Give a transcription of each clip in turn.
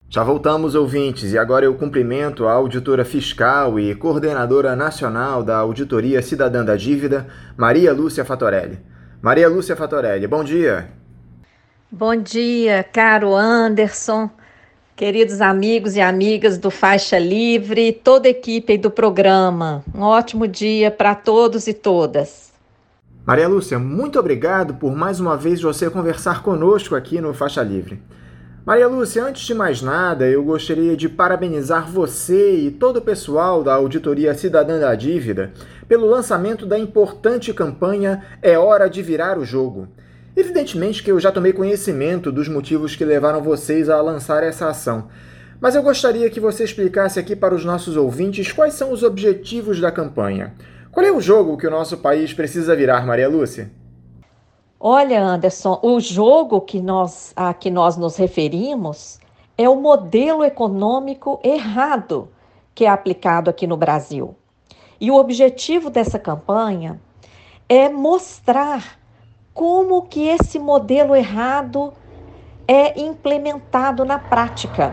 Já voltamos, ouvintes, e agora eu cumprimento a auditora fiscal e coordenadora nacional da Auditoria Cidadã da Dívida, Maria Lúcia Fatorelli. Maria Lúcia Fatorelli, bom dia. Bom dia, caro Anderson, queridos amigos e amigas do Faixa Livre, toda a equipe do programa. Um ótimo dia para todos e todas. Maria Lúcia, muito obrigado por mais uma vez você conversar conosco aqui no Faixa Livre. Maria Lúcia, antes de mais nada, eu gostaria de parabenizar você e todo o pessoal da Auditoria Cidadã da Dívida pelo lançamento da importante campanha É Hora de Virar o Jogo. Evidentemente que eu já tomei conhecimento dos motivos que levaram vocês a lançar essa ação, mas eu gostaria que você explicasse aqui para os nossos ouvintes quais são os objetivos da campanha. Qual é o jogo que o nosso país precisa virar, Maria Lúcia? Olha, Anderson, o jogo a que nós nos referimos é o modelo econômico errado que é aplicado aqui no Brasil. E o objetivo dessa campanha é mostrar como que esse modelo errado é implementado na prática.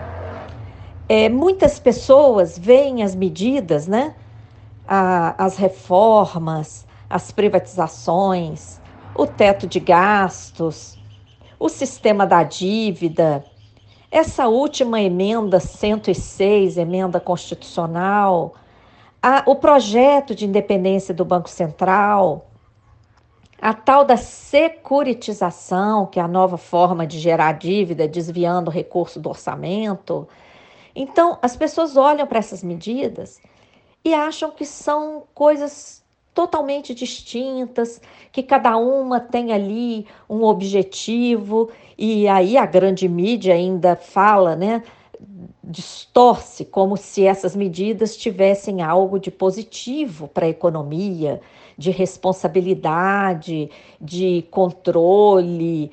Muitas pessoas veem as medidas, né? As reformas, as privatizações, o teto de gastos, o sistema da dívida, essa última emenda 106, emenda constitucional, o projeto de independência do Banco Central, a tal da securitização, que é a nova forma de gerar dívida, desviando o recurso do orçamento. Então, as pessoas olham para essas medidas e acham que são coisas totalmente distintas, que cada uma tem ali um objetivo, e aí a grande mídia ainda fala, né? Distorce como se essas medidas tivessem algo de positivo para a economia, de responsabilidade, de controle,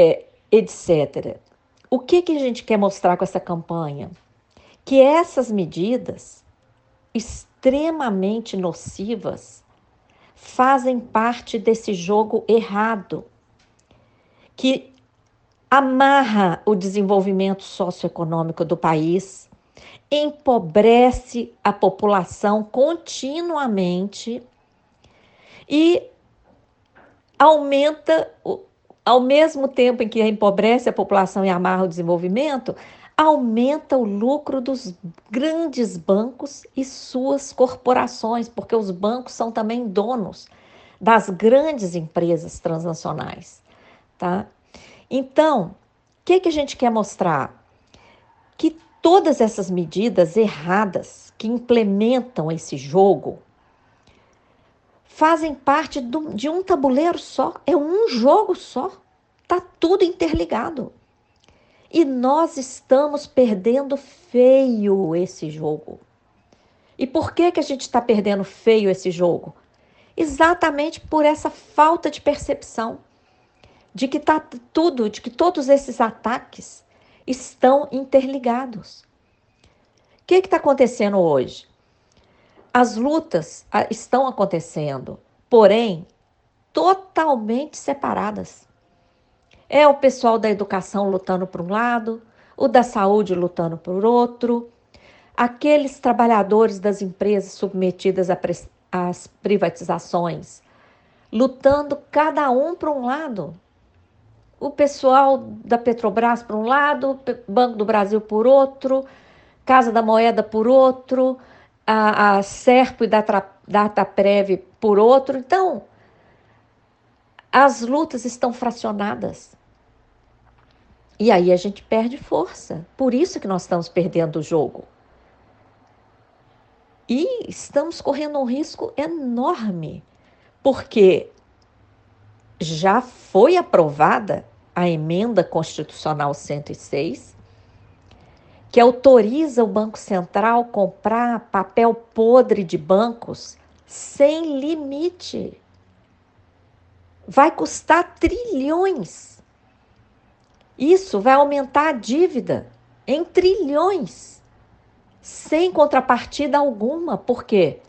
etc. O que a gente quer mostrar com essa campanha? Que essas medidas extremamente nocivas fazem parte desse jogo errado, que amarra o desenvolvimento socioeconômico do país, empobrece a população continuamente e aumenta, ao mesmo tempo em que empobrece a população e amarra o desenvolvimento, aumenta o lucro dos grandes bancos e suas corporações, porque os bancos são também donos das grandes empresas transnacionais, tá? Então, o que a gente quer mostrar? Que todas essas medidas erradas que implementam esse jogo fazem parte de um tabuleiro só, é um jogo só, tá tudo interligado. E nós estamos perdendo feio esse jogo. E por que a gente está perdendo feio esse jogo? Exatamente por essa falta de percepção de que tá tudo, de que todos esses ataques estão interligados. O que está acontecendo hoje? As lutas estão acontecendo, porém, totalmente separadas. É o pessoal da educação lutando por um lado, o da saúde lutando por outro, aqueles trabalhadores das empresas submetidas às privatizações, lutando cada um por um lado. O pessoal da Petrobras por um lado, Banco do Brasil por outro, Casa da Moeda por outro, a Serpo e Dataprev por outro. Então, as lutas estão fracionadas. E aí a gente perde força. Por isso que nós estamos perdendo o jogo. E estamos correndo um risco enorme, porque já foi aprovada a emenda constitucional 106, que autoriza o Banco Central comprar papel podre de bancos sem limite. Vai custar trilhões. Isso vai aumentar a dívida em trilhões, sem contrapartida alguma. Por quê?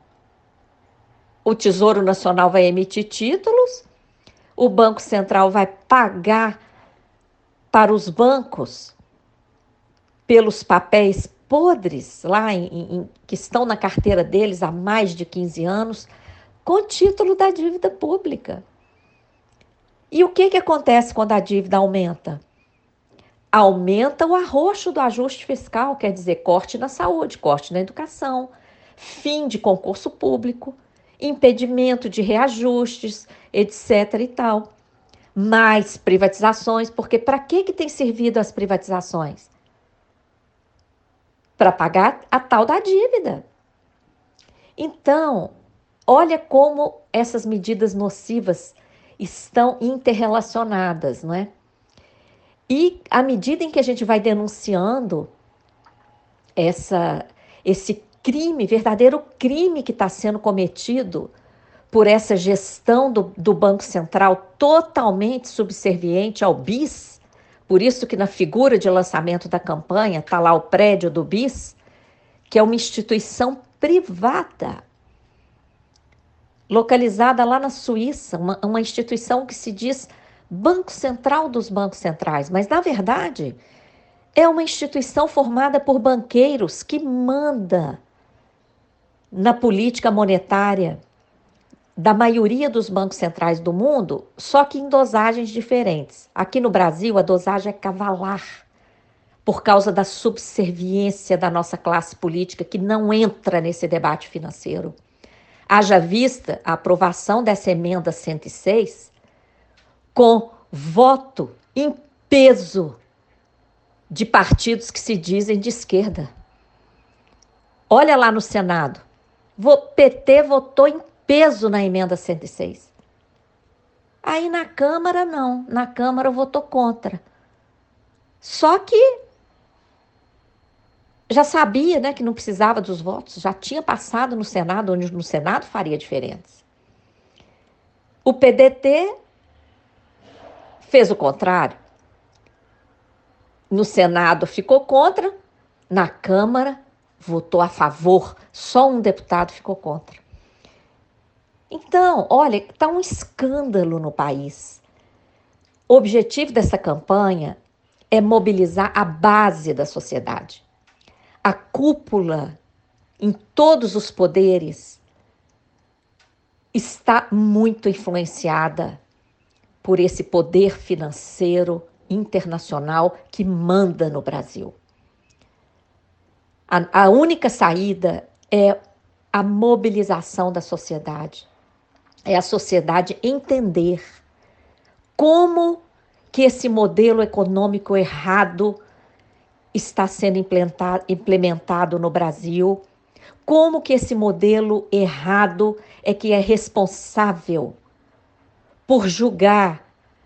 O Tesouro Nacional vai emitir títulos, o Banco Central vai pagar para os bancos pelos papéis podres lá que estão na carteira deles há mais de 15 anos, com título da dívida pública. E o que acontece quando a dívida aumenta? Aumenta o arroxo do ajuste fiscal, quer dizer, corte na saúde, corte na educação, fim de concurso público, impedimento de reajustes, etc. e tal. Mais privatizações, porque para que tem servido as privatizações? Para pagar a tal da dívida. Então, olha como essas medidas nocivas estão interrelacionadas, não é? E à medida em que a gente vai denunciando esse crime, verdadeiro crime que está sendo cometido por essa gestão do Banco Central totalmente subserviente ao BIS, por isso que na figura de lançamento da campanha está lá o prédio do BIS, que é uma instituição privada, localizada lá na Suíça, uma instituição que se diz Banco Central dos Bancos Centrais, mas na verdade é uma instituição formada por banqueiros que manda na política monetária da maioria dos bancos centrais do mundo, só que em dosagens diferentes. Aqui no Brasil, a dosagem é cavalar, por causa da subserviência da nossa classe política, que não entra nesse debate financeiro. Haja vista a aprovação dessa emenda 106, com voto em peso de partidos que se dizem de esquerda. Olha lá no Senado, o PT votou em peso na emenda 106. Aí na Câmara não, na Câmara votou contra. Só que já sabia, né, que não precisava dos votos, já tinha passado no Senado, onde no Senado faria diferença. O PDT fez o contrário. No Senado ficou contra, na Câmara votou a favor, só um deputado ficou contra. Então, olha, está um escândalo no país. O objetivo dessa campanha é mobilizar a base da sociedade. A cúpula, em todos os poderes, está muito influenciada por esse poder financeiro internacional que manda no Brasil. A única saída é a mobilização da sociedade. É a sociedade entender como que esse modelo econômico errado está sendo implementado no Brasil, como que esse modelo errado é que é responsável por julgar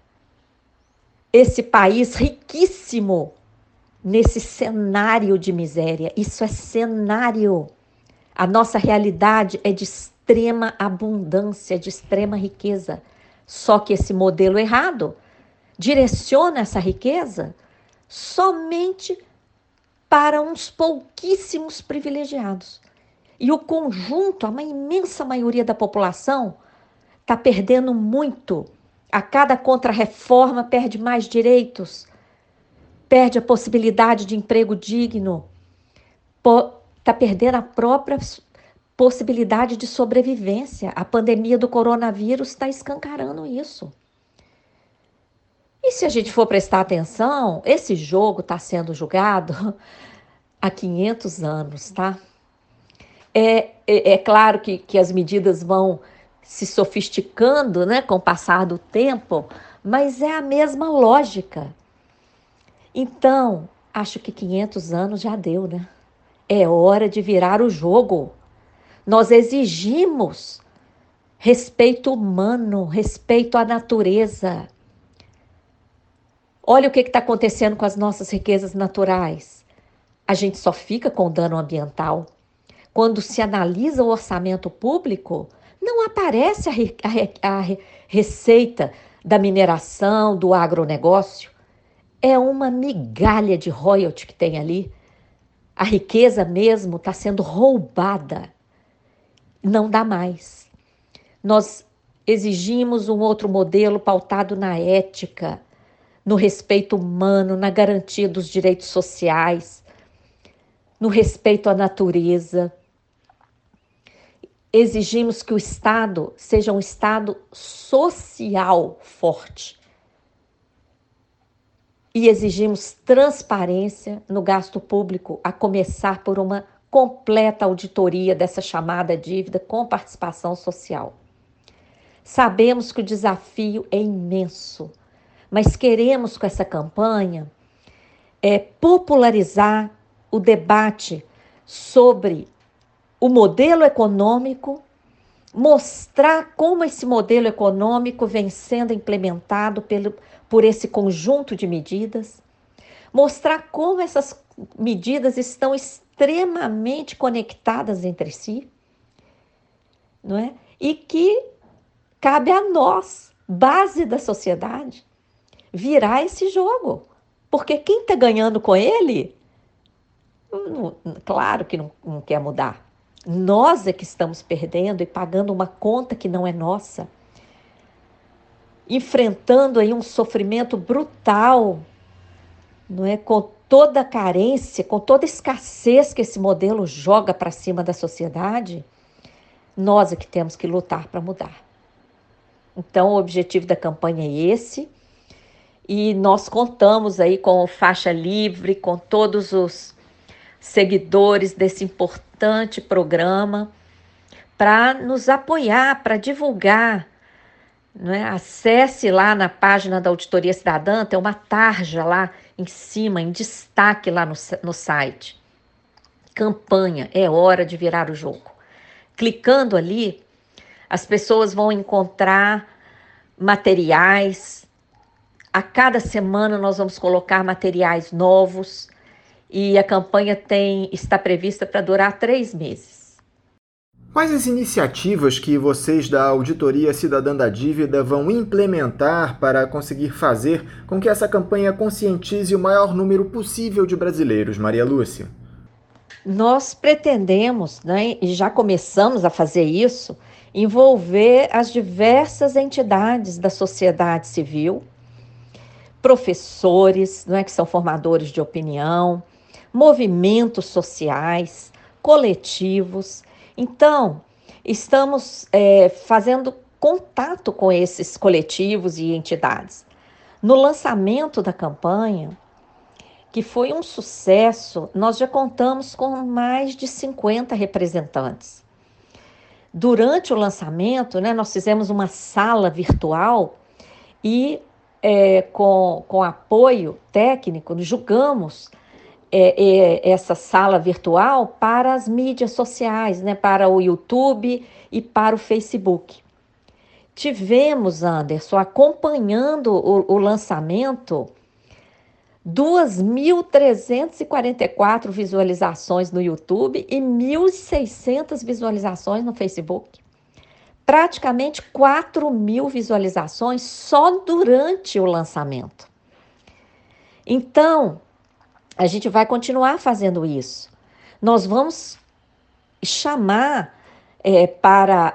esse país riquíssimo nesse cenário de miséria. Isso é cenário. A nossa realidade é de extrema abundância, de extrema riqueza. Só que esse modelo errado direciona essa riqueza somente para uns pouquíssimos privilegiados. E o conjunto, a imensa maioria da população, está perdendo muito. A cada contrarreforma perde mais direitos, perde a possibilidade de emprego digno, está perdendo a própria possibilidade de sobrevivência. A pandemia do coronavírus está escancarando isso. E se a gente for prestar atenção, esse jogo está sendo julgado há 500 anos, tá? É claro que as medidas vão se sofisticando, né, com o passar do tempo, mas é a mesma lógica. Então, acho que 500 anos já deu, né? É hora de virar o jogo. Nós exigimos respeito humano, respeito à natureza. Olha o que está acontecendo com as nossas riquezas naturais. A gente só fica com dano ambiental. Quando se analisa o orçamento público, não aparece a receita da mineração, do agronegócio. É uma migalha de royalty que tem ali. A riqueza mesmo está sendo roubada. Não dá mais. Nós exigimos um outro modelo pautado na ética, no respeito humano, na garantia dos direitos sociais. no respeito à natureza. Exigimos que o Estado seja um Estado social forte. E exigimos transparência no gasto público, a começar por uma completa auditoria dessa chamada dívida com participação social. Sabemos que o desafio é imenso, mas queremos com essa campanha popularizar o debate sobre o modelo econômico, mostrar como esse modelo econômico vem sendo implementado por esse conjunto de medidas, mostrar como essas medidas estão extremamente conectadas entre si, não é? E que cabe a nós, base da sociedade, virar esse jogo. Porque quem está ganhando com ele, claro que não quer mudar. Nós é que estamos perdendo e pagando uma conta que não é nossa. Enfrentando aí um sofrimento brutal, não é? Com toda a carência, com toda a escassez que esse modelo joga para cima da sociedade, nós é que temos que lutar para mudar. Então, o objetivo da campanha é esse, e nós contamos aí com o Faixa Livre, com todos os seguidores desse importante programa, para nos apoiar, para divulgar, não é? Acesse lá na página da Auditoria Cidadã, tem uma tarja lá em cima, em destaque lá no site. Campanha, é hora de virar o jogo. Clicando ali, as pessoas vão encontrar materiais. A cada semana nós vamos colocar materiais novos e a campanha está prevista para durar 3 meses. Quais as iniciativas que vocês da Auditoria Cidadã da Dívida vão implementar para conseguir fazer com que essa campanha conscientize o maior número possível de brasileiros, Maria Lúcia? Nós pretendemos, né, e já começamos a fazer isso, envolver as diversas entidades da sociedade civil, professores, não é, que são formadores de opinião, movimentos sociais, coletivos. Então, estamos fazendo contato com esses coletivos e entidades. No lançamento da campanha, que foi um sucesso, nós já contamos com mais de 50 representantes. Durante o lançamento, né, nós fizemos uma sala virtual e, com apoio técnico, julgamos essa sala virtual para as mídias sociais, né, para o YouTube e para o Facebook. Tivemos, Anderson, acompanhando o lançamento, 2.344 visualizações no YouTube e 1.600 visualizações no Facebook. Praticamente 4.000 visualizações só durante o lançamento. Então, a gente vai continuar fazendo isso. Nós vamos chamar para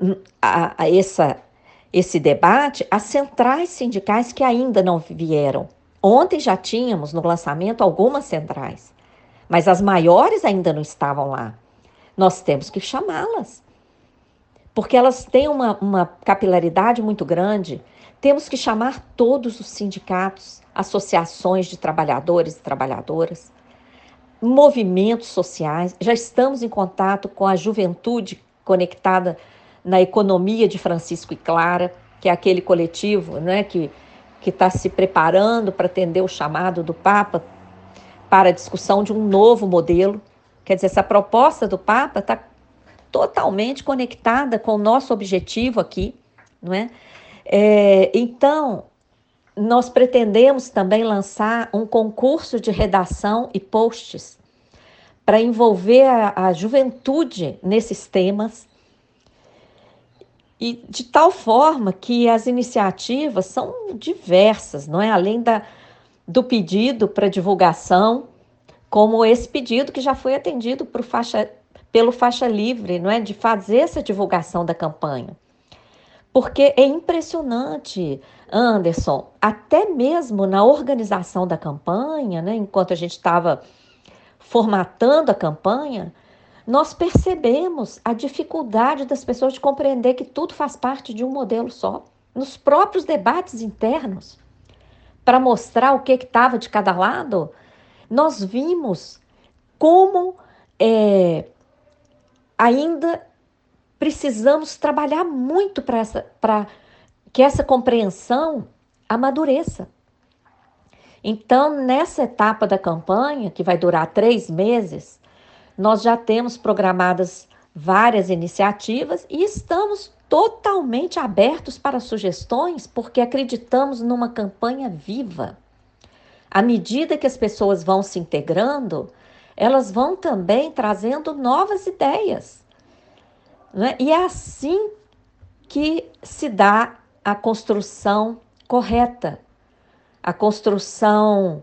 esse debate as centrais sindicais que ainda não vieram. Ontem já tínhamos no lançamento algumas centrais, mas as maiores ainda não estavam lá. Nós temos que chamá-las, porque elas têm uma capilaridade muito grande. Temos que chamar todos os sindicatos, associações de trabalhadores e trabalhadoras, movimentos sociais. Já estamos em contato com a juventude conectada na economia de Francisco e Clara, que é aquele coletivo, né, que está se preparando para atender o chamado do Papa para a discussão de um novo modelo. Quer dizer, essa proposta do Papa está totalmente conectada com o nosso objetivo aqui, não é? Então, nós pretendemos também lançar um concurso de redação e posts para envolver a juventude nesses temas, e de tal forma que as iniciativas são diversas, não é? Além do pedido para divulgação, como esse pedido que já foi atendido pelo Faixa Livre, não é? De fazer essa divulgação da campanha. Porque é impressionante, Anderson, até mesmo na organização da campanha, né? Enquanto a gente estava formatando a campanha, nós percebemos a dificuldade das pessoas de compreender que tudo faz parte de um modelo só. Nos próprios debates internos, para mostrar o que estava de cada lado, nós vimos como ainda precisamos trabalhar muito para que essa compreensão amadureça. Então, nessa etapa da campanha, que vai durar 3 meses, nós já temos programadas várias iniciativas e estamos totalmente abertos para sugestões, porque acreditamos numa campanha viva. À medida que as pessoas vão se integrando, elas vão também trazendo novas ideias, né? E é assim que se dá a construção correta, a construção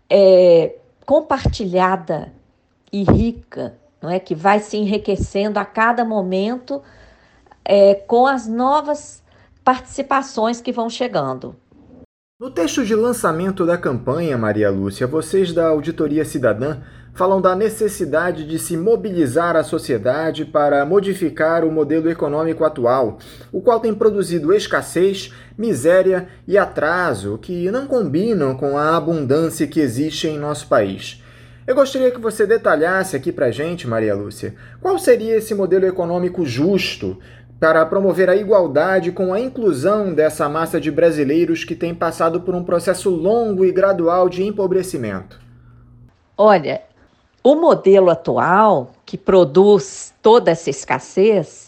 compartilhada e rica, não é? Que vai se enriquecendo a cada momento com as novas participações que vão chegando. No texto de lançamento da campanha, Maria Lúcia, vocês da Auditoria Cidadã falam da necessidade de se mobilizar a sociedade para modificar o modelo econômico atual, o qual tem produzido escassez, miséria e atraso que não combinam com a abundância que existe em nosso país. Eu gostaria que você detalhasse aqui para a gente, Maria Lúcia, qual seria esse modelo econômico justo para promover a igualdade com a inclusão dessa massa de brasileiros que tem passado por um processo longo e gradual de empobrecimento. Olha, o modelo atual, que produz toda essa escassez,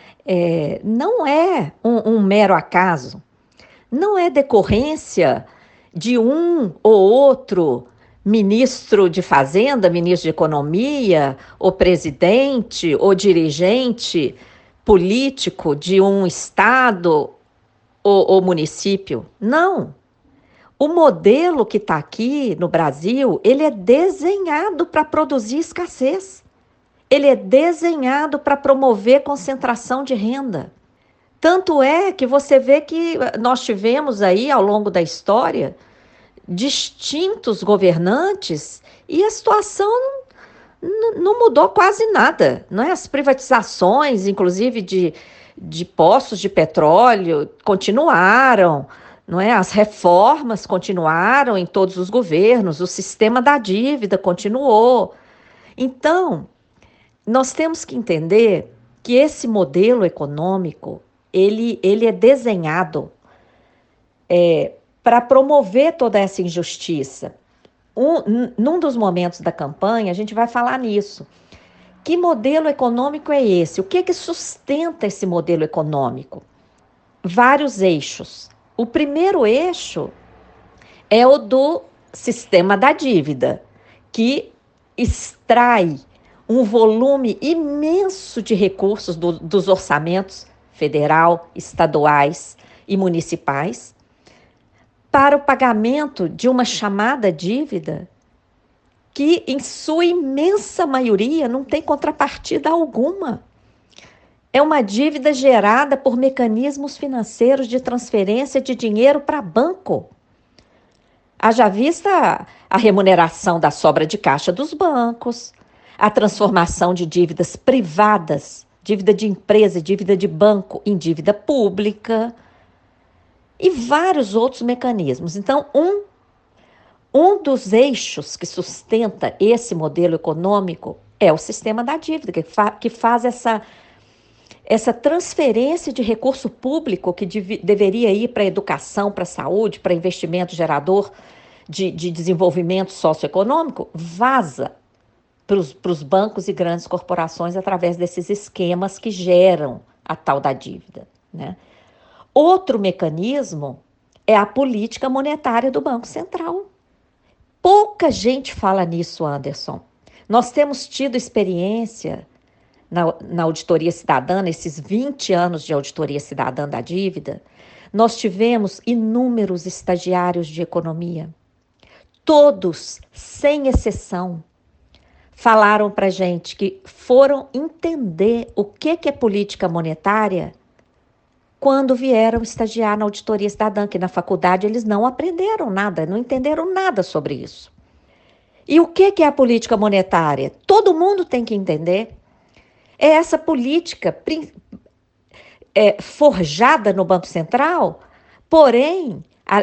não é um mero acaso, não é decorrência de um ou outro ministro de Fazenda, ministro de Economia, ou presidente, ou dirigente político de um estado ou município. Não. O modelo que está aqui no Brasil, ele é desenhado para produzir escassez. Ele é desenhado para promover concentração de renda. Tanto é que você vê que nós tivemos aí, ao longo da história, distintos governantes e a situação não mudou quase nada, não é? As privatizações, inclusive de poços de petróleo, continuaram, não é? As reformas continuaram em todos os governos, o sistema da dívida continuou. Então, nós temos que entender que esse modelo econômico, ele é desenhado para promover toda essa injustiça. Num dos momentos da campanha, a gente vai falar nisso. Que modelo econômico é esse? O que sustenta esse modelo econômico? Vários eixos. O primeiro eixo é o do sistema da dívida, que extrai um volume imenso de recursos dos orçamentos federal, estaduais e municipais para o pagamento de uma chamada dívida que, em sua imensa maioria, não tem contrapartida alguma. É uma dívida gerada por mecanismos financeiros de transferência de dinheiro para banco. Haja vista a remuneração da sobra de caixa dos bancos, a transformação de dívidas privadas, dívida de empresa, dívida de banco, em dívida pública, e vários outros mecanismos. Então, um dos eixos que sustenta esse modelo econômico é o sistema da dívida, que faz essa transferência de recurso público que deveria ir para a educação, para a saúde, para investimento gerador de desenvolvimento socioeconômico, vaza para os bancos e grandes corporações através desses esquemas que geram a tal da dívida, né? Outro mecanismo é a política monetária do Banco Central. Pouca gente fala nisso, Anderson. Nós temos tido experiência na Auditoria Cidadã, nesses 20 anos de Auditoria Cidadã da dívida, nós tivemos inúmeros estagiários de economia. Todos, sem exceção, falaram para a gente que foram entender o que é política monetária quando vieram estagiar na Auditoria Cidadã, que na faculdade eles não aprenderam nada, não entenderam nada sobre isso. E o que é a política monetária? Todo mundo tem que entender. É essa política forjada no Banco Central, porém,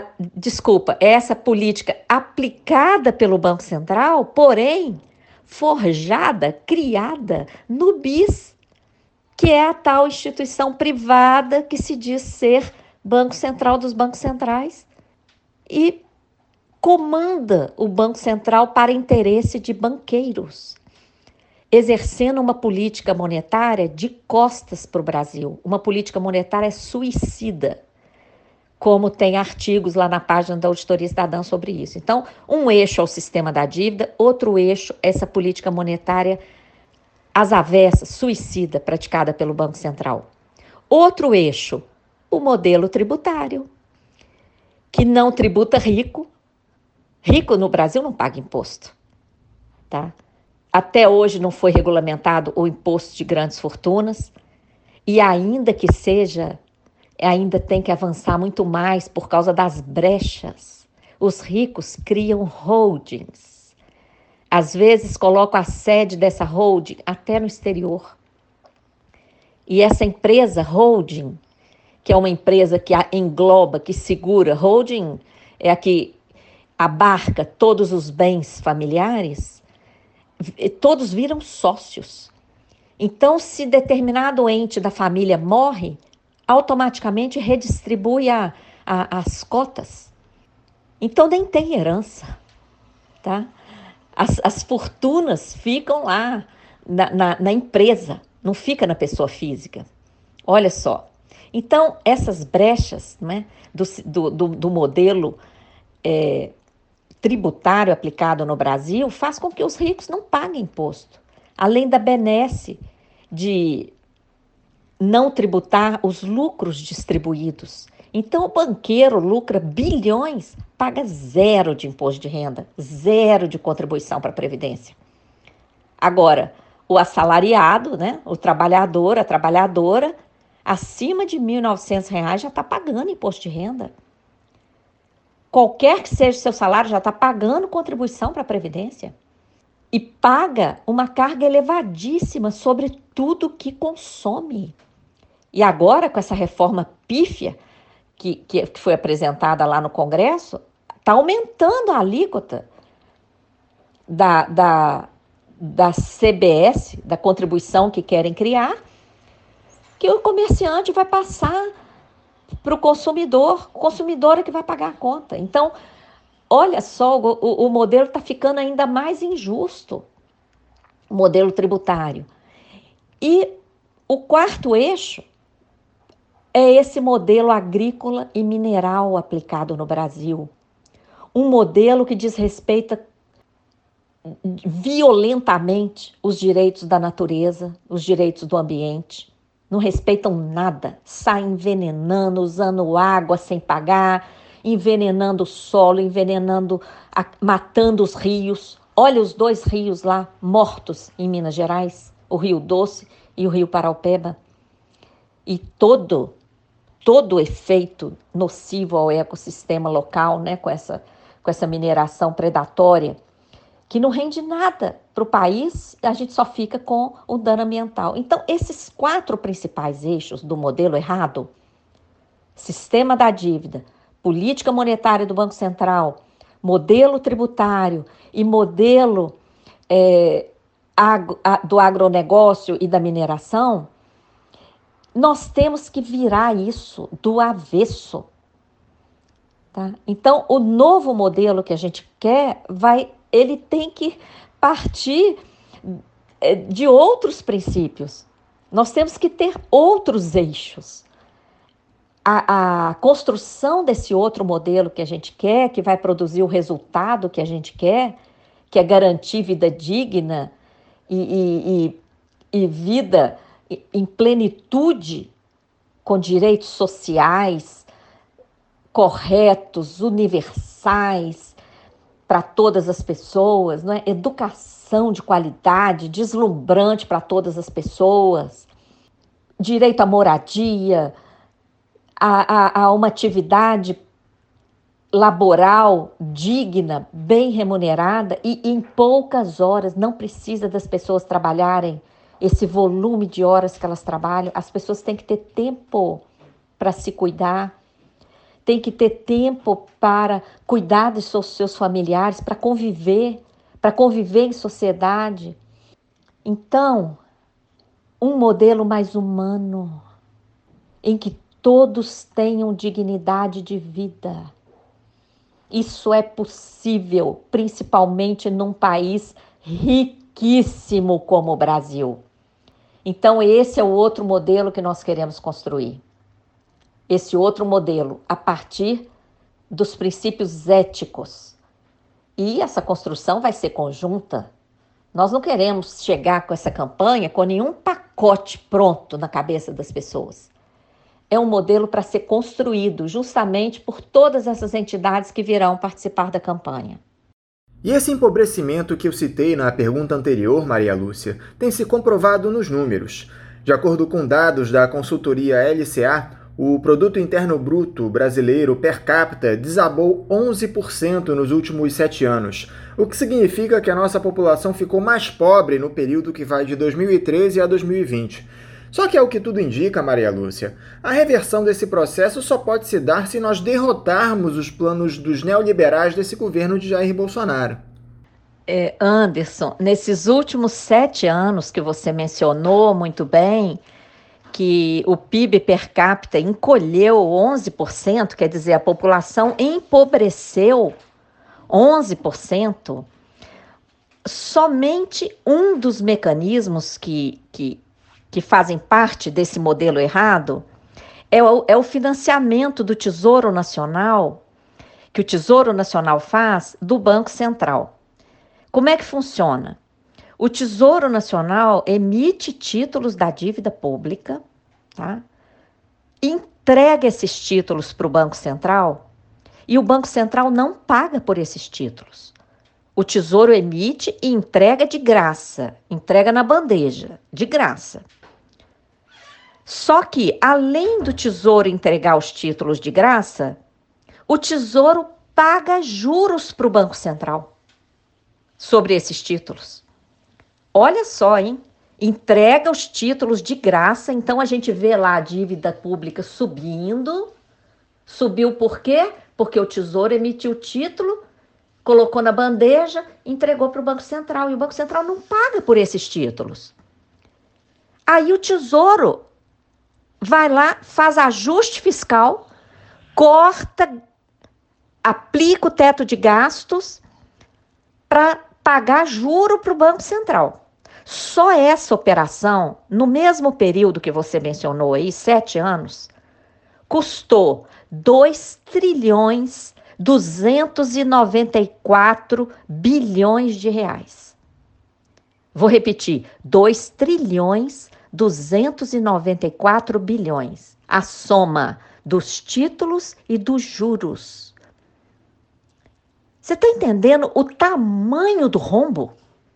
é essa política aplicada pelo Banco Central, porém, forjada, criada no BIS, que é a tal instituição privada que se diz ser Banco Central dos bancos centrais e comanda o Banco Central para interesse de banqueiros, exercendo uma política monetária de costas para o Brasil, uma política monetária suicida, como tem artigos lá na página da Auditoria Cidadã sobre isso. Então, um eixo é o sistema da dívida, outro eixo é essa política monetária às avessas, suicida, praticada pelo Banco Central. Outro eixo, o modelo tributário, que não tributa rico. Rico no Brasil não paga imposto, tá? Até hoje não foi regulamentado o imposto de grandes fortunas e ainda que seja, ainda tem que avançar muito mais por causa das brechas. Os ricos criam holdings. Às vezes colocam a sede dessa holding até no exterior. E essa empresa holding, que é uma empresa que engloba, que segura, holding é a que abarca todos os bens familiares, todos viram sócios. Então, se determinado ente da família morre, automaticamente redistribui as cotas. Então, nem tem herança, tá? As fortunas ficam lá na empresa, não fica na pessoa física. Olha só. Então, essas brechas, né, do modelo tributário aplicado no Brasil faz com que os ricos não paguem imposto, além da benesse de não tributar os lucros distribuídos. Então, o banqueiro lucra bilhões, paga zero de imposto de renda, zero de contribuição para a Previdência. Agora, o assalariado, né, o trabalhador, a trabalhadora, acima de R$ 1.900 já está pagando imposto de renda. Qualquer que seja o seu salário, já está pagando contribuição para a Previdência. E paga uma carga elevadíssima sobre tudo que consome. E agora, com essa reforma pífia que foi apresentada lá no Congresso, está aumentando a alíquota da CBS, da contribuição que querem criar, que o comerciante vai passar para o consumidor é que vai pagar a conta. Então, olha só, o modelo está ficando ainda mais injusto, o modelo tributário. E o quarto eixo é esse modelo agrícola e mineral aplicado no Brasil. Um modelo que desrespeita violentamente os direitos da natureza, os direitos do ambiente. Não respeitam nada, saem envenenando, usando água sem pagar, envenenando o solo, matando os rios. Olha os 2 rios lá mortos em Minas Gerais, o Rio Doce e o Rio Paraupeba. E todo efeito nocivo ao ecossistema local, né, com essa mineração predatória, que não rende nada para o país, a gente só fica com o dano ambiental. Então, esses 4 principais eixos do modelo errado, sistema da dívida, política monetária do Banco Central, modelo tributário e modelo do agronegócio e da mineração, nós temos que virar isso do avesso. Tá? Então, o novo modelo que a gente quer ele tem que partir de outros princípios. Nós temos que ter outros eixos. A construção desse outro modelo que a gente quer, que vai produzir o resultado que a gente quer, que é garantir vida digna e vida em plenitude, com direitos sociais corretos, universais, para todas as pessoas, não é? Educação de qualidade, deslumbrante para todas as pessoas, direito à moradia, a uma atividade laboral digna, bem remunerada e em poucas horas. Não precisa das pessoas trabalharem esse volume de horas que elas trabalham. As pessoas têm que ter tempo para se cuidar, têm que ter tempo para cuidar dos seus familiares, para conviver em sociedade. Então, um modelo mais humano, em que todos tenham dignidade de vida. Isso é possível, principalmente num país riquíssimo como o Brasil. Então, esse é o outro modelo que nós queremos construir. Esse outro modelo, a partir dos princípios éticos. E essa construção vai ser conjunta. Nós não queremos chegar com essa campanha com nenhum pacote pronto na cabeça das pessoas. É um modelo para ser construído justamente por todas essas entidades que virão participar da campanha. E esse empobrecimento que eu citei na pergunta anterior, Maria Lúcia, tem se comprovado nos números. De acordo com dados da consultoria LCA, o Produto Interno Bruto brasileiro per capita desabou 11% nos últimos 7 anos, o que significa que a nossa população ficou mais pobre no período que vai de 2013 a 2020. Só que, ao que tudo indica, Maria Lúcia, a reversão desse processo só pode se dar se nós derrotarmos os planos dos neoliberais desse governo de Jair Bolsonaro. Anderson, nesses últimos 7 anos que você mencionou muito bem, que o PIB per capita encolheu 11%, quer dizer, a população empobreceu 11%, somente um dos mecanismos que fazem parte desse modelo errado é o financiamento do Tesouro Nacional, que o Tesouro Nacional faz do Banco Central. Como é que funciona? O Tesouro Nacional emite títulos da dívida pública, tá? Entrega esses títulos para o Banco Central e o Banco Central não paga por esses títulos. O Tesouro emite e entrega de graça, entrega na bandeja, de graça. Só que, além do Tesouro entregar os títulos de graça, o Tesouro paga juros para o Banco Central sobre esses títulos. Olha só, hein? Entrega os títulos de graça, então a gente vê lá a dívida pública subindo. Subiu por quê? Porque o Tesouro emitiu o título, colocou na bandeja, entregou para o Banco Central. E o Banco Central não paga por esses títulos. Aí o Tesouro vai lá, faz ajuste fiscal, corta, aplica o teto de gastos para pagar juro para o Banco Central. Só essa operação, no mesmo período que você mencionou aí, 7 anos, custou 2,294 bilhões de reais. Vou repetir, 2,294 bilhões. A soma dos títulos e dos juros. Você está entendendo o tamanho do rombo?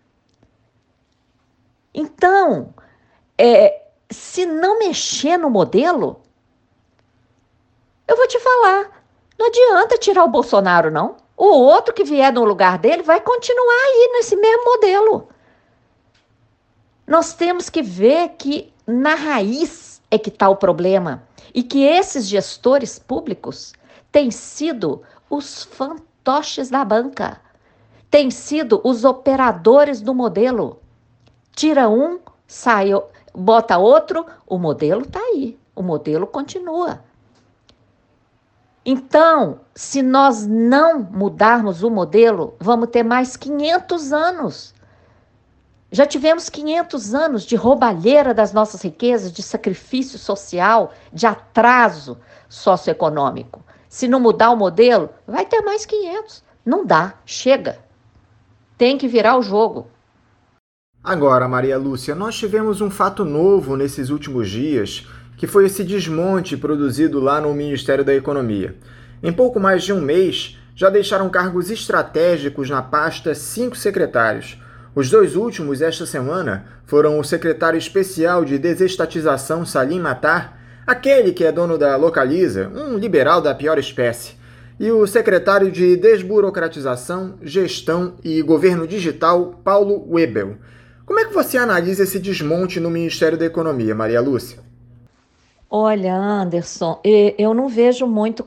Então, se não mexer no modelo, eu vou te falar, não adianta tirar o Bolsonaro, não. O outro que vier no lugar dele vai continuar aí nesse mesmo modelo. Nós temos que ver que na raiz é que está o problema e que esses gestores públicos têm sido os fantoches da banca, têm sido os operadores do modelo. Tira um, sai, bota outro, o modelo está aí, o modelo continua. Então, se nós não mudarmos o modelo, vamos ter mais 500 anos. Já tivemos 500 anos de roubalheira das nossas riquezas, de sacrifício social, de atraso socioeconômico. Se não mudar o modelo, vai ter mais 500. Não dá, chega. Tem que virar o jogo. Agora, Maria Lúcia, nós tivemos um fato novo nesses últimos dias, que foi esse desmonte produzido lá no Ministério da Economia. Em pouco mais de um mês, já deixaram cargos estratégicos na pasta 5 secretários. Os 2 últimos, esta semana, foram o secretário especial de desestatização Salim Matar, aquele que é dono da Localiza, um liberal da pior espécie, e o secretário de Desburocratização, Gestão e Governo Digital, Paulo Webel. Como é que você analisa esse desmonte no Ministério da Economia, Maria Lúcia? Olha, Anderson, eu não vejo muito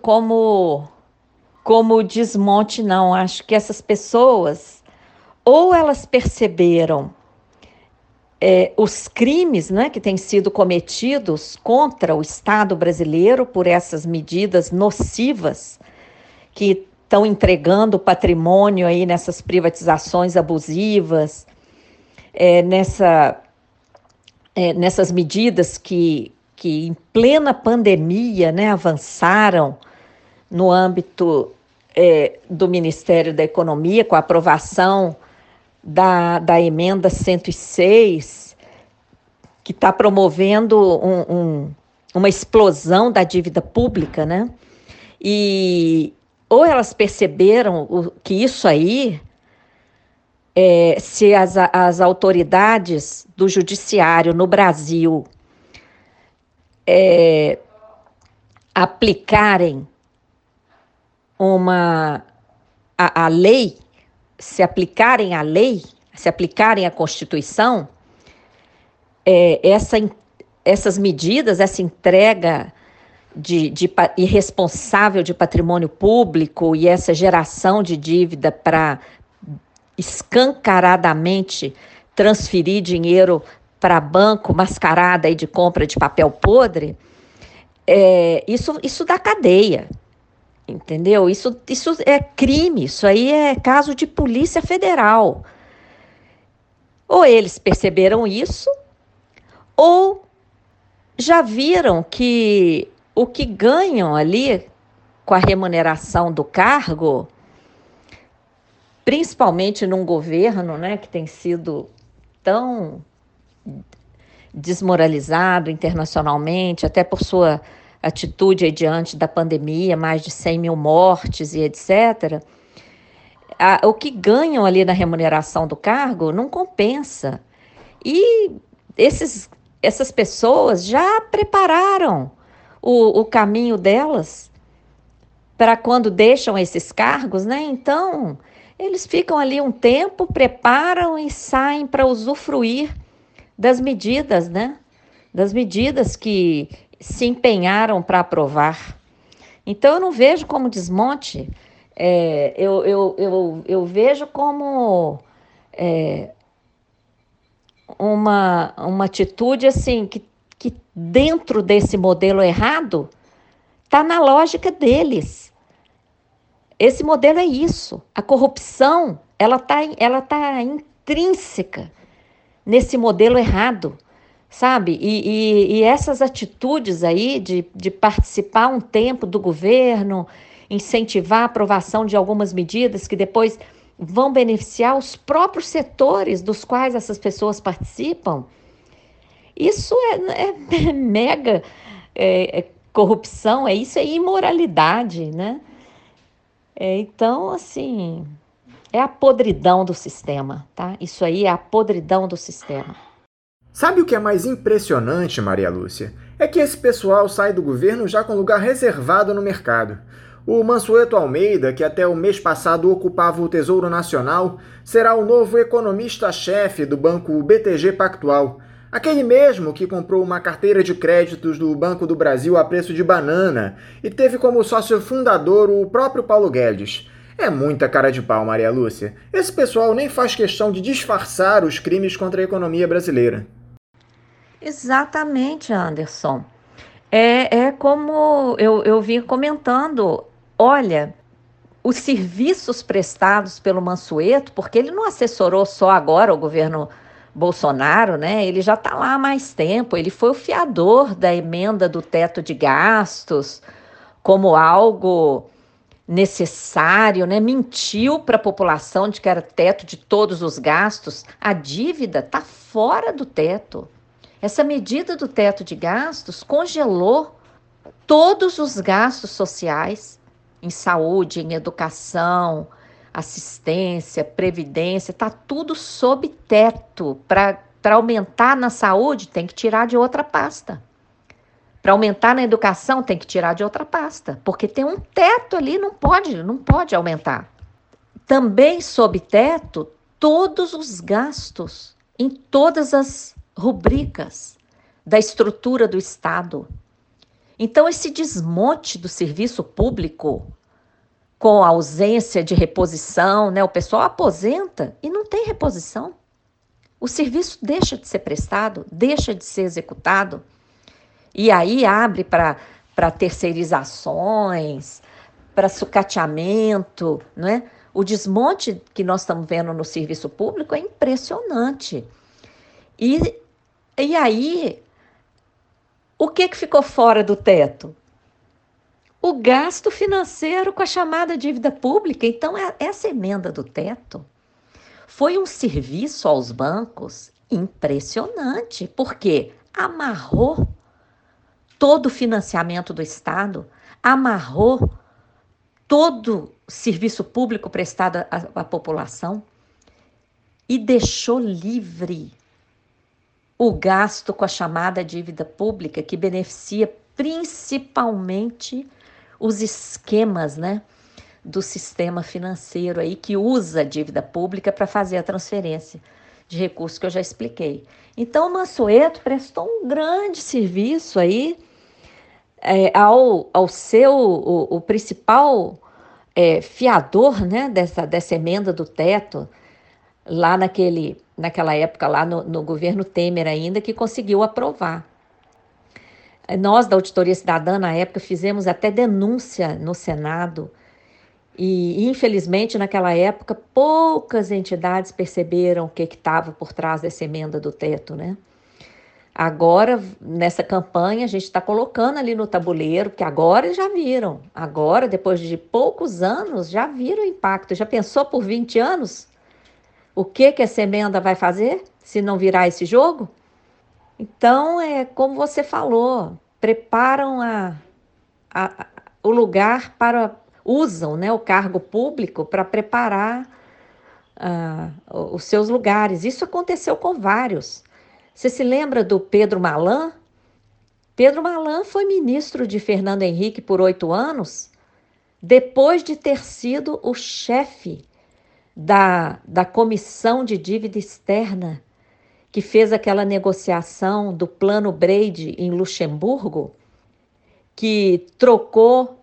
como desmonte, não. Acho que essas pessoas, ou elas perceberam os crimes, né, que têm sido cometidos contra o Estado brasileiro por essas medidas nocivas que estão entregando patrimônio aí nessas privatizações abusivas, nessas medidas que em plena pandemia, né, avançaram no âmbito do Ministério da Economia, com a aprovação da emenda 106, que está promovendo uma explosão da dívida pública, né? E ou elas perceberam que isso aí, se as autoridades do judiciário no Brasil aplicarem a lei, se aplicarem a lei, se aplicarem a Constituição, essas medidas, essa entrega irresponsável de patrimônio público e essa geração de dívida para escancaradamente transferir dinheiro para banco mascarada aí de compra de papel podre, isso dá cadeia, entendeu? Isso é crime, isso aí é caso de Polícia Federal. Ou eles perceberam isso, ou já viram que o que ganham ali com a remuneração do cargo, principalmente num governo, né, que tem sido tão desmoralizado internacionalmente, até por sua atitude aí diante da pandemia, mais de 100 mil mortes e etc., o que ganham ali na remuneração do cargo não compensa. E essas pessoas já prepararam o caminho delas para quando deixam esses cargos, né? Então, eles ficam ali um tempo, preparam e saem para usufruir das medidas, né? Das medidas que se empenharam para aprovar. Então, eu não vejo como desmonte, eu vejo como uma atitude assim, que dentro desse modelo errado está na lógica deles. Esse modelo é isso. A corrupção, ela tá intrínseca nesse modelo errado, sabe? E essas atitudes aí de participar um tempo do governo, incentivar a aprovação de algumas medidas que depois vão beneficiar os próprios setores dos quais essas pessoas participam, isso é mega corrupção, isso é imoralidade, né? Então, assim, é a podridão do sistema, tá? Isso aí é a podridão do sistema. Sabe o que é mais impressionante, Maria Lúcia? É que esse pessoal sai do governo já com lugar reservado no mercado. O Mansueto Almeida, que até o mês passado ocupava o Tesouro Nacional, será o novo economista-chefe do banco BTG Pactual. Aquele mesmo que comprou uma carteira de créditos do Banco do Brasil a preço de banana e teve como sócio fundador o próprio Paulo Guedes. É muita cara de pau, Maria Lúcia. Esse pessoal nem faz questão de disfarçar os crimes contra a economia brasileira. Exatamente, Anderson. É como eu vim comentando, olha, os serviços prestados pelo Mansueto, porque ele não assessorou só agora o governo Bolsonaro, né? Ele já está lá há mais tempo, ele foi o fiador da emenda do teto de gastos como algo necessário, né? Mentiu para a população de que era teto de todos os gastos. A dívida está fora do teto. Essa medida do teto de gastos congelou todos os gastos sociais em saúde, em educação, assistência, previdência, está tudo sob teto. Para aumentar na saúde, tem que tirar de outra pasta. Para aumentar na educação, tem que tirar de outra pasta, porque tem um teto ali, não pode aumentar. Também sob teto, todos os gastos em todas as rubricas da estrutura do Estado. Então, esse desmonte do serviço público, com a ausência de reposição, né? O pessoal aposenta e não tem reposição. O serviço deixa de ser prestado, deixa de ser executado. E aí abre para terceirizações, para sucateamento, né? O desmonte que nós estamos vendo no serviço público é impressionante. E aí, o que ficou fora do teto? O gasto financeiro com a chamada dívida pública. Então, essa emenda do teto foi um serviço aos bancos impressionante, porque amarrou todo o financiamento do Estado, amarrou todo o serviço público prestado à população e deixou livre o gasto com a chamada dívida pública, que beneficia principalmente os esquemas, né, do sistema financeiro aí, que usa a dívida pública para fazer a transferência de recursos que eu já expliquei. Então, o Mansueto prestou um grande serviço aí ao ser o principal fiador, né, dessa emenda do teto, lá naquela época, lá no governo Temer ainda, que conseguiu aprovar. Nós, da Auditoria Cidadã, na época, fizemos até denúncia no Senado e, infelizmente, naquela época, poucas entidades perceberam o que estava por trás dessa emenda do teto, né? Agora, nessa campanha, a gente está colocando ali no tabuleiro, que agora eles já viram. Agora, depois de poucos anos, já viram o impacto. Já pensou por 20 anos? O que essa emenda vai fazer se não virar esse jogo? Então, como você falou, preparam o lugar usam, né, o cargo público para preparar os seus lugares. Isso aconteceu com vários. Você se lembra do Pedro Malan? Pedro Malan foi ministro de Fernando Henrique por 8 anos, depois de ter sido o chefe da comissão de dívida externa, que fez aquela negociação do Plano Brady em Luxemburgo, que trocou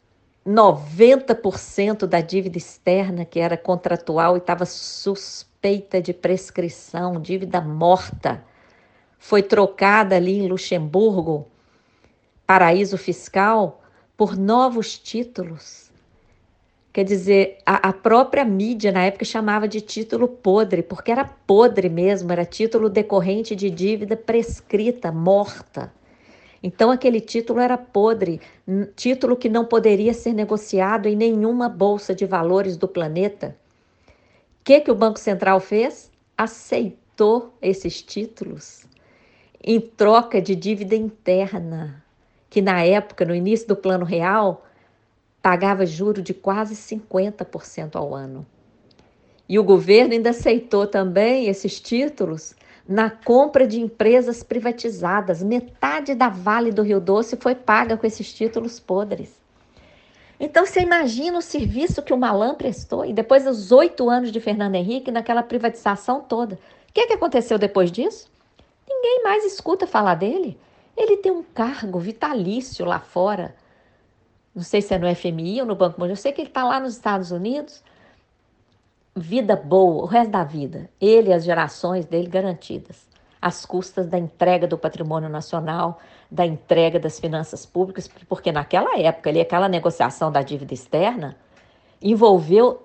90% da dívida externa, que era contratual e estava suspeita de prescrição, dívida morta, foi trocada ali em Luxemburgo, paraíso fiscal, por novos títulos. Quer dizer, a própria mídia na época chamava de título podre, porque era podre mesmo, era título decorrente de dívida prescrita, morta. Então aquele título era podre, título que não poderia ser negociado em nenhuma bolsa de valores do planeta. O que o Banco Central fez? Aceitou esses títulos em troca de dívida interna, que na época, no início do Plano Real, pagava juro de quase 50% ao ano. E o governo ainda aceitou também esses títulos na compra de empresas privatizadas. Metade da Vale do Rio Doce foi paga com esses títulos podres. Então, você imagina o serviço que o Malan prestou, e depois dos 8 anos de Fernando Henrique, naquela privatização toda. O que aconteceu depois disso? Ninguém mais escuta falar dele. Ele tem um cargo vitalício lá fora. Não sei se é no FMI ou no Banco Mundial. Eu sei que ele está lá nos Estados Unidos. Vida boa, o resto da vida. Ele e as gerações dele garantidas. Às custas da entrega do patrimônio nacional, da entrega das finanças públicas, porque naquela época, ali, aquela negociação da dívida externa envolveu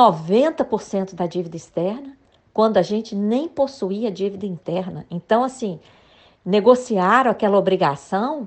90% da dívida externa, quando a gente nem possuía dívida interna. Então, assim, negociaram aquela obrigação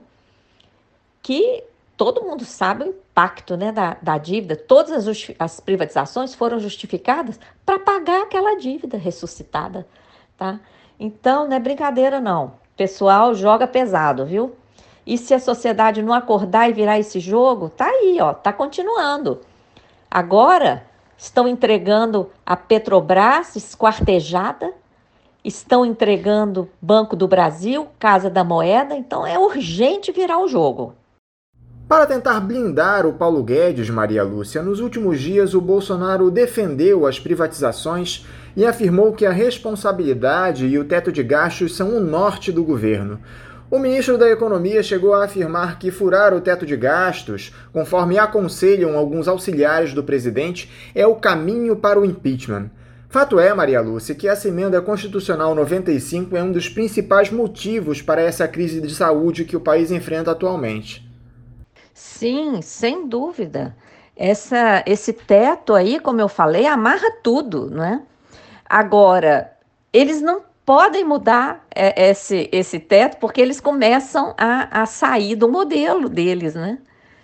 que todo mundo sabe o impacto, né, da dívida. Todas as privatizações foram justificadas para pagar aquela dívida ressuscitada, tá? Então, não é brincadeira, não. Pessoal, joga pesado, viu? E se a sociedade não acordar e virar esse jogo, tá aí, ó, tá continuando. Agora, estão entregando a Petrobras esquartejada, estão entregando Banco do Brasil, Casa da Moeda, então é urgente virar o jogo. Para tentar blindar o Paulo Guedes, Maria Lúcia, nos últimos dias o Bolsonaro defendeu as privatizações e afirmou que a responsabilidade e o teto de gastos são o norte do governo. O ministro da Economia chegou a afirmar que furar o teto de gastos, conforme aconselham alguns auxiliares do presidente, é o caminho para o impeachment. Fato é, Maria Lúcia, que essa emenda constitucional 95 é um dos principais motivos para essa crise de saúde que o país enfrenta atualmente. Sim, sem dúvida. Esse teto aí, como eu falei, amarra tudo, não é? Agora, eles não podem mudar esse teto porque eles começam a sair do modelo deles, né?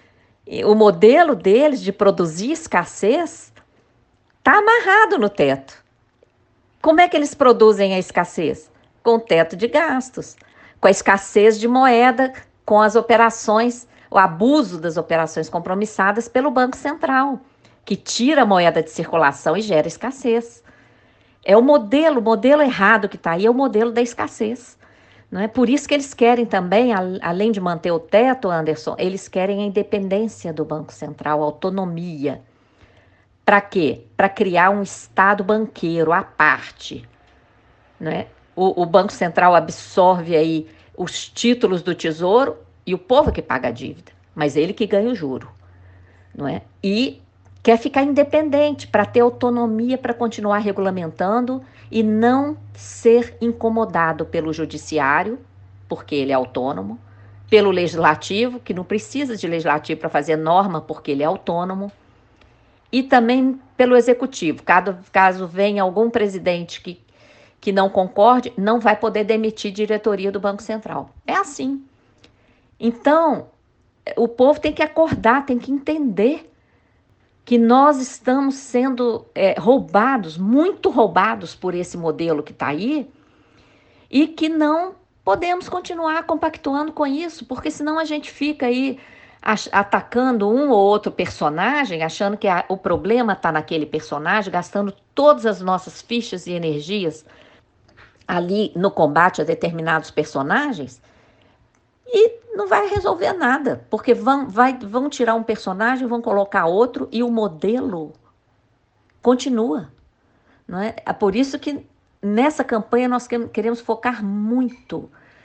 E o modelo deles de produzir escassez está amarrado no teto. Como é que eles produzem a escassez? Com o teto de gastos, com a escassez de moeda, com as operações, o abuso das operações compromissadas pelo Banco Central, que tira a moeda de circulação e gera escassez. É o modelo errado que está aí, é o modelo da escassez. Não é? Por isso que eles querem também, além de manter o teto, Anderson, eles querem a independência do Banco Central, a autonomia. Para quê? Para criar um Estado banqueiro à parte. Né? O Banco Central absorve aí os títulos do Tesouro e o povo que paga a dívida, mas ele que ganha o juro. Não é? E quer ficar independente para ter autonomia para continuar regulamentando e não ser incomodado pelo judiciário, porque ele é autônomo, pelo legislativo, que não precisa de legislativo para fazer norma, porque ele é autônomo, e também pelo executivo. Caso venha algum presidente que não concorde, não vai poder demitir diretoria do Banco Central. É assim. Então, o povo tem que acordar, tem que entender que nós estamos sendo roubados, muito roubados por esse modelo que está aí, e que não podemos continuar compactuando com isso, porque senão a gente fica aí atacando um ou outro personagem, achando que o problema está naquele personagem, gastando todas as nossas fichas e energias ali no combate a determinados personagens, e não vai resolver nada, porque vão tirar um personagem, vão colocar outro e o modelo continua. Não é? É por isso que nessa campanha nós queremos focar muito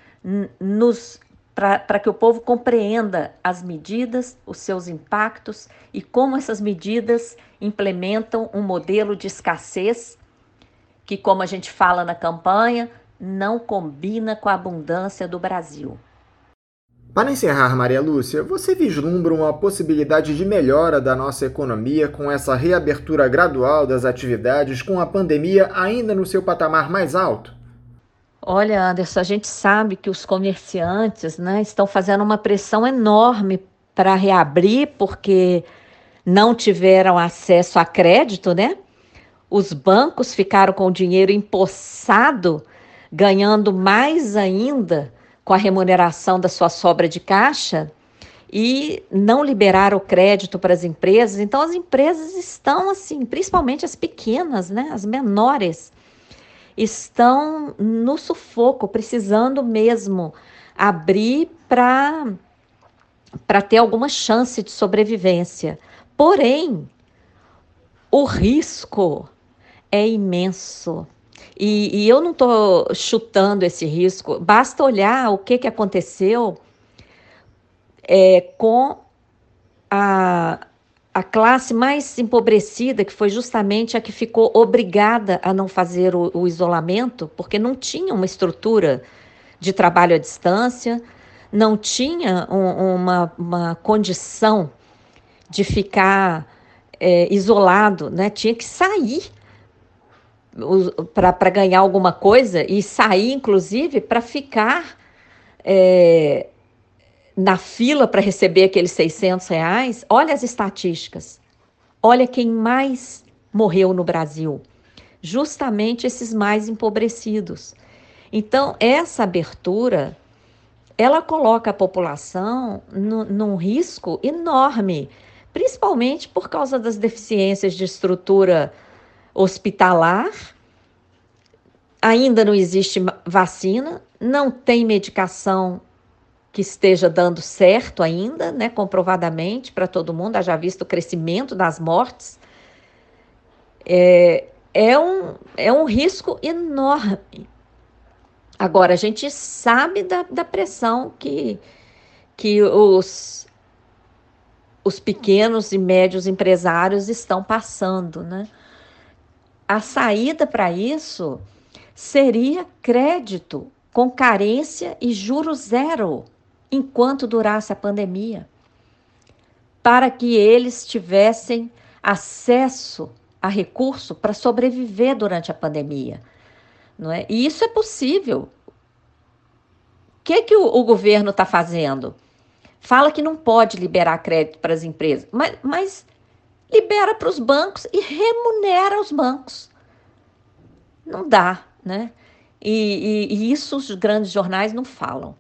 para que o povo compreenda as medidas, os seus impactos e como essas medidas implementam um modelo de escassez que, como a gente fala na campanha, não combina com a abundância do Brasil. Para encerrar, Maria Lúcia, você vislumbra uma possibilidade de melhora da nossa economia com essa reabertura gradual das atividades, com a pandemia ainda no seu patamar mais alto? Olha, Anderson, a gente sabe que os comerciantes, né, estão fazendo uma pressão enorme para reabrir, porque não tiveram acesso a crédito, né? Os bancos ficaram com o dinheiro empossado, ganhando mais ainda com a remuneração da sua sobra de caixa, e não liberaram o crédito para as empresas. Então, as empresas estão, assim, principalmente as pequenas, né, as menores, estão no sufoco, precisando mesmo abrir para ter alguma chance de sobrevivência. Porém, o risco é imenso. E eu não estou chutando esse risco, basta olhar o que aconteceu com a classe mais empobrecida, que foi justamente a que ficou obrigada a não fazer o isolamento, porque não tinha uma estrutura de trabalho à distância, não tinha uma condição de ficar isolado, né? Tinha que sair para ganhar alguma coisa e sair, inclusive, para ficar na fila para receber aqueles R$ 600. Olha as estatísticas. Olha quem mais morreu no Brasil. Justamente esses mais empobrecidos. Então, essa abertura, ela coloca a população num risco enorme, principalmente por causa das deficiências de estrutura hospitalar, Ainda não existe vacina, não tem medicação que esteja dando certo ainda, né, comprovadamente para todo mundo, haja visto o crescimento das mortes. É um risco enorme. Agora, a gente sabe da pressão que os pequenos e médios empresários estão passando, né? A saída para isso seria crédito com carência e juros zero enquanto durasse a pandemia, para que eles tivessem acesso a recurso para sobreviver durante a pandemia, não é? E isso é possível. O que o governo está fazendo? Fala que não pode liberar crédito para as empresas, mas libera para os bancos e remunera os bancos. Não dá, né? E isso os grandes jornais não falam.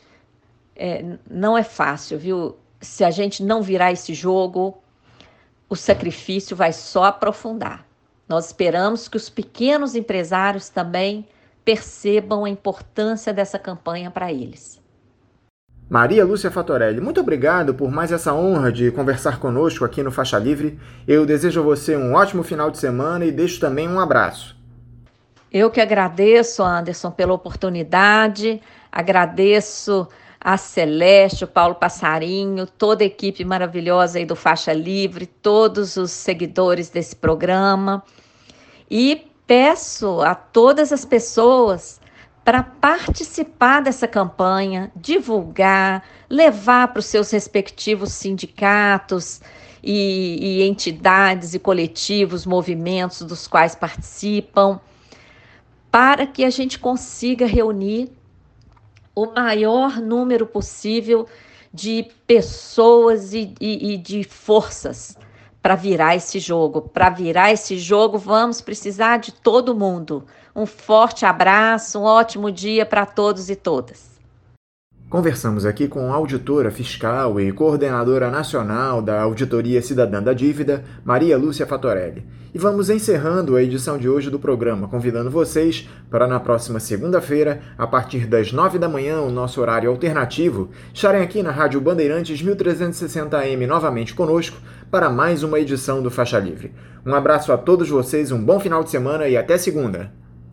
Não é fácil, viu? Se a gente não virar esse jogo, o sacrifício vai só aprofundar. Nós esperamos que os pequenos empresários também percebam a importância dessa campanha para eles. Maria Lúcia Fatorelli, muito obrigado por mais essa honra de conversar conosco aqui no Faixa Livre. Eu desejo a você um ótimo final de semana e deixo também um abraço. Eu que agradeço, Anderson, pela oportunidade, agradeço a Celeste, o Paulo Passarinho, toda a equipe maravilhosa aí do Faixa Livre, todos os seguidores desse programa. E peço a todas as pessoas para participar dessa campanha, divulgar, levar para os seus respectivos sindicatos e entidades e coletivos, movimentos dos quais participam, para que a gente consiga reunir o maior número possível de pessoas e de forças para virar esse jogo. Para virar esse jogo, vamos precisar de todo mundo. Um forte abraço, um ótimo dia para todos e todas. Conversamos aqui com a auditora fiscal e coordenadora nacional da Auditoria Cidadã da Dívida, Maria Lúcia Fatorelli. E vamos encerrando a edição de hoje do programa, convidando vocês para na próxima segunda-feira, a partir das 9 da manhã, o nosso horário alternativo, estarem aqui na Rádio Bandeirantes 1360 AM novamente conosco para mais uma edição do Faixa Livre. Um abraço a todos vocês, um bom final de semana e até segunda!